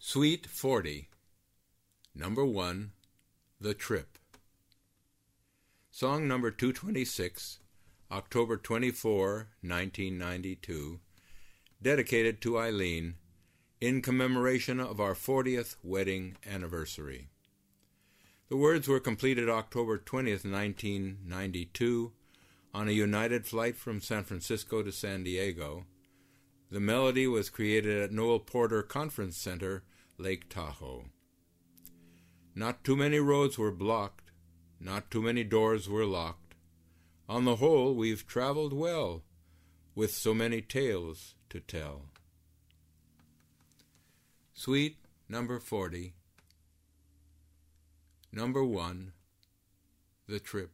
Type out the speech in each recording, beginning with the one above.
Suite 40, Number 1, The Trip. Song number 226, October 24, 1992, dedicated to Eileen in commemoration of our 40th wedding anniversary. The words were completed October 20th, 1992, on a United flight from San Francisco to San Diego. The melody was created at Noel Porter Conference Center, Lake Tahoe. Not too many roads were blocked, not too many doors were locked. On the whole, we've traveled well, with so many tales to tell. Suite number 40, Number 1, The Trip.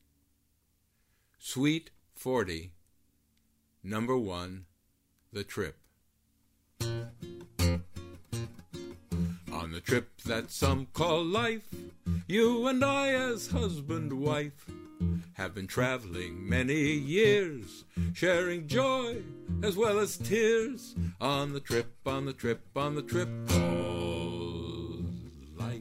Suite 40, Number 1, The Trip. On the trip that some call life, you and I as husband-wife have been traveling many years, sharing joy as well as tears. On the trip, on the trip, on the trip called life.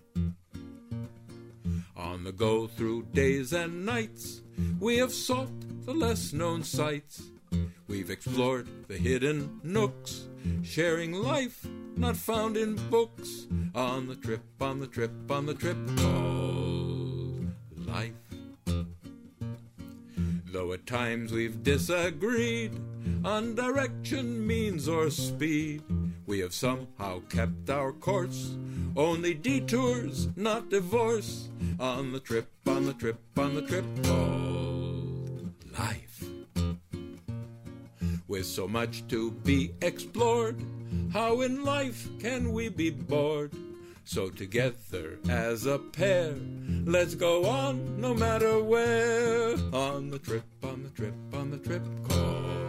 On the go through days and nights, we have sought the less-known sights. We've explored the hidden nooks, sharing life not found in books. On the trip, on the trip, on the trip called life. Though at times we've disagreed on direction, means, or speed, we have somehow kept our course, only detours, not divorce. On the trip, on the trip, on the trip called life. With so much to be explored, how in life can we be bored? So together as a pair, let's go on no matter where. On the trip, on the trip, on the trip called